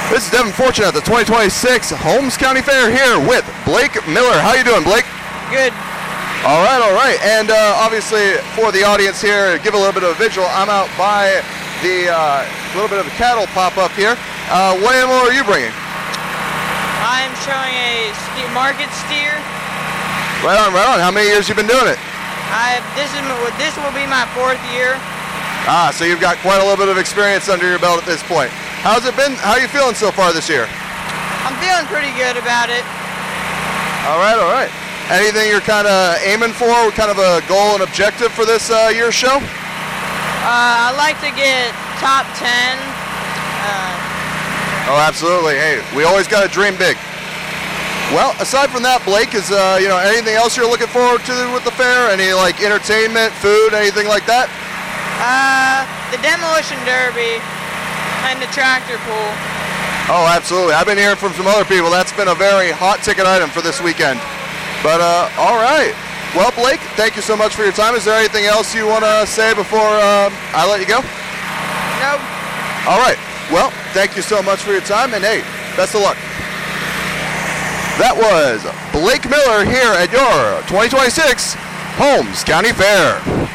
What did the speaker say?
This is Devin Fortune at the 2026 Holmes County Fair here with Blake Miller. How you doing, Blake? Good. All right. And obviously for the audience here, give a little bit of a visual. I'm out by the little bit of a cattle pop-up here. What animal are you bringing? I'm showing a market steer. Right on. How many years you been doing it? This will be my 4th year. So you've got quite a little bit of experience under your belt at this point. How's it been? How are you feeling so far this year? I'm feeling pretty good about it. All right. Anything you're kind of aiming for? Kind of a goal and objective for this year's show? I'd like to get top 10. Oh, absolutely. Hey, we always got to dream big. Well, aside from that, Blake, is anything else you're looking forward to with the fair? Any like entertainment, food, anything like that? The demolition derby and the tractor pull. Oh, absolutely. I've been hearing from some other people that's been a very hot ticket item for this weekend. But all right. Well, Blake, thank you so much for your time. Is there anything else you want to say before I let you go? Nope. All right. Well, thank you so much for your time, and hey, best of luck. That was Blake Miller here at your 2026 Holmes County Fair.